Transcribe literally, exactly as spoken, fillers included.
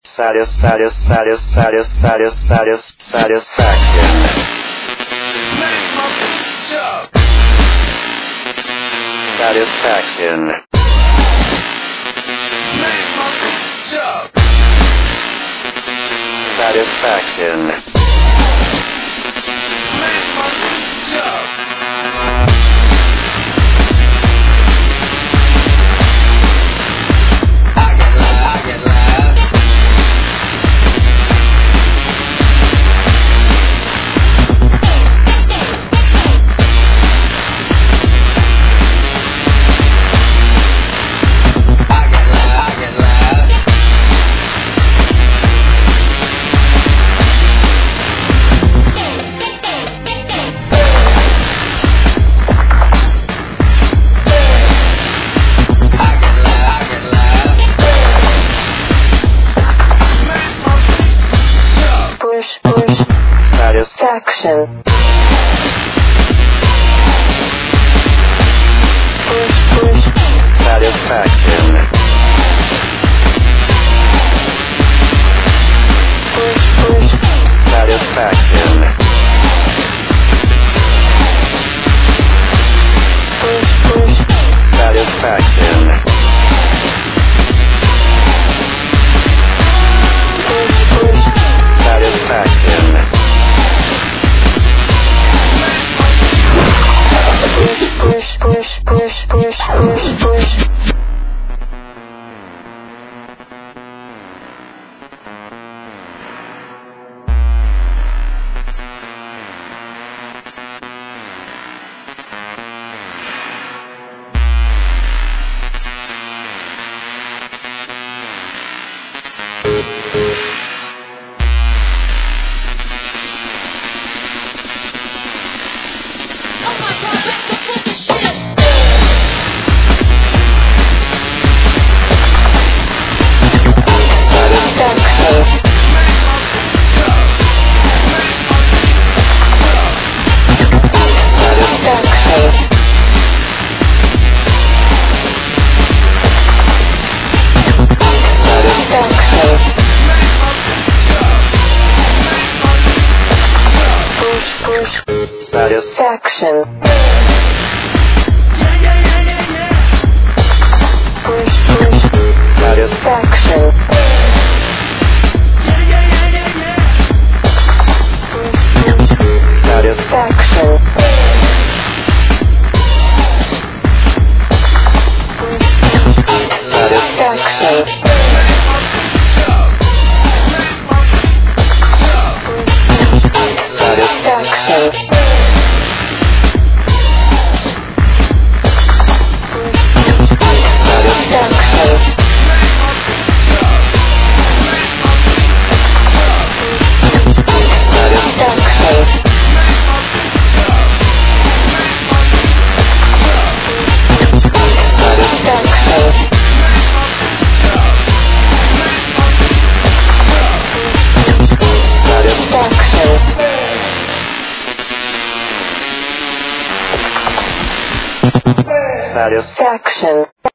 Satis, satis, satis, satis, satis, satis, satisfaction. Satisfaction. Satisfaction. Satisfaction. Push, push. Satisfaction. Push, push. Satisfaction. Push, push. Satisfaction. Push, push. Satisfaction. Push, push, push, push, push, push. Satisfaction. Push, push. Satisfaction. Push, push. Satisfaction. Satisfaction. Satisfaction. Satisfaction.